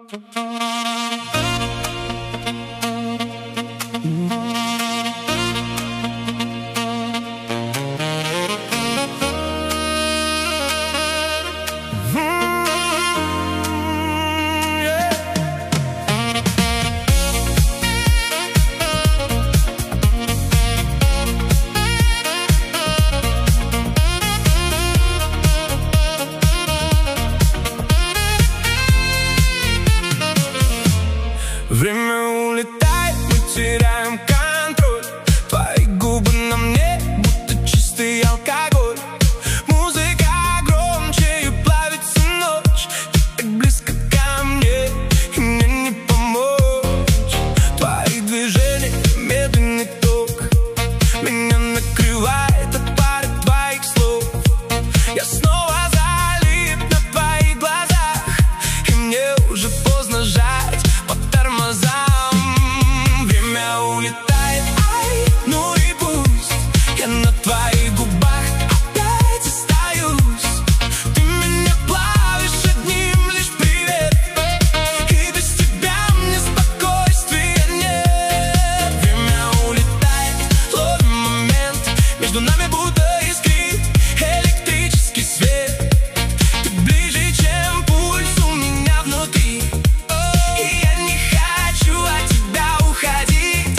Время улетает, мы теряем контроль. Твои губы на мне, будто чистый алкоголь. Музыка громче, и плавится ночь. Ты так близко ко мне, и мне не помочь. Твои движения, медленный ток меня накрывает от пары твоих слов. Я снова залип на твоих глазах, и мне уже поздно жать по тормозам. Время улетает, ай, ну и пусть. Я на твоих губах опять остаюсь. Ты меня плавишь одним лишь привет, и без тебя мне спокойствия нет. Время улетает, ловим момент, между нами будто искрит электрический свет. Ты ближе, чем пульс у меня внутри, и я не хочу от тебя уходить.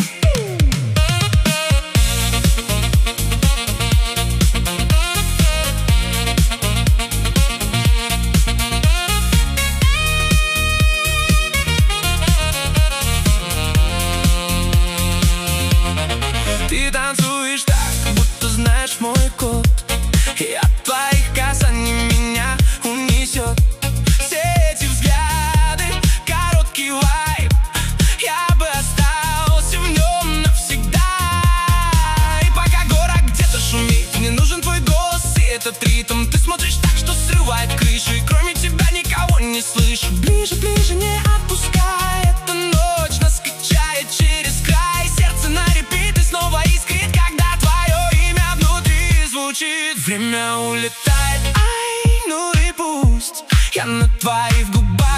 Ты танцуешь так, будто знаешь мой код, и от твоих касаний меня унесет. Все эти взгляды, короткий вайб, я бы остался в нем навсегда. И пока город где-то шумит, мне нужен твой голос и этот ритм. Ты смотришь так, что срывает крышу, и кроме тебя никого не слышу. Ближе, ближе, не отпускай, эта ночь нас качает через край. Сердце на репит и снова искрит, когда твое имя внутри звучит. Время улетает, ай, ну и пусть. Я на твоих губах